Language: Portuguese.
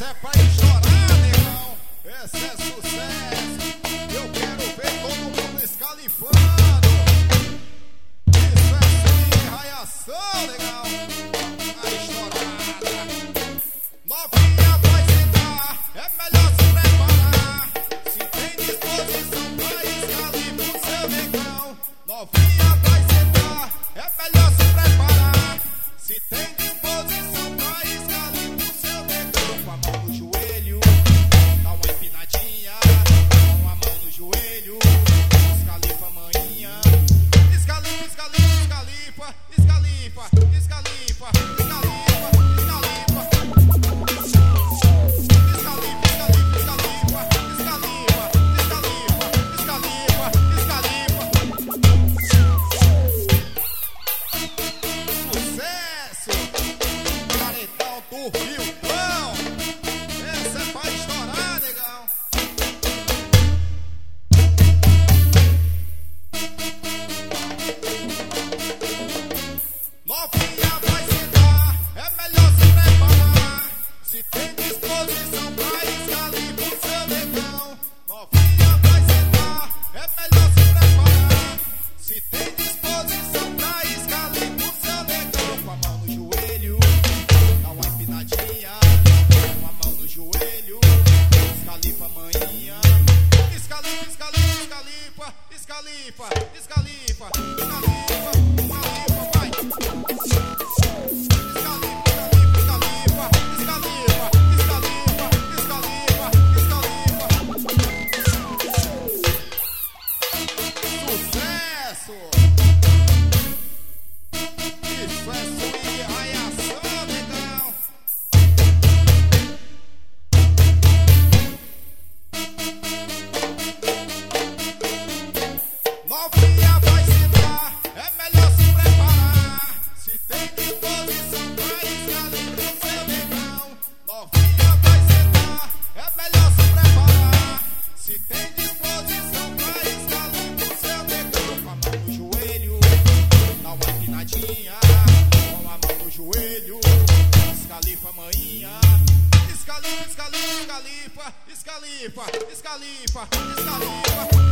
Essa é pra estourar, negão. Esse é sucesso. Eu quero ver todo mundo escalifando. Isso é swing, raiação, negão. A estourada. Novinha vai sentar, é melhor se preparar. Se tem disposição pra escalifa o seu negão. Novinha vai sentar, é melhor se preparar. Se tem disposição pra escalifa o seu negão. Com a mão no joelho, dá uma empinadinha. Com a mão no joelho, escalifa a manhinha. Escalifa, escalifa, escalifa, escalifa, escalifa, escalifa. Do Rio-Grão, essa é pra estourar, negão. Novinha vai sentar, é melhor se preparar. Se tem disposição pra escalifa o seu negão. Novinha vai sentar, é melhor se preparar. Se tem disposição pra escalifa o seu negão. Com a mão no joelho, dá uma empinadinha, com a mão no joelho, escalifa a manhinha. Escalifa, escalifa, escalifa, escalifa, escalifa, escalifa, escalifa, vai. Escalifa, escalifa, escalifa, escalifa, escalifa, escalifa. Sucesso! Isso é swing, raiação, negão. Novinha vai sentar, é melhor se preparar. Se tem disposição pra escalifa o seu negão. Novinha vai sentar, é melhor se preparar. Se tem disposição pra escalifa o seu negão. Com a mão no joelho, dá uma empinadinha. Com a mão no joelho, escalifa a manhinha. Escalifa, escalifa, escalifa, escalifa, escalifa, escalifa.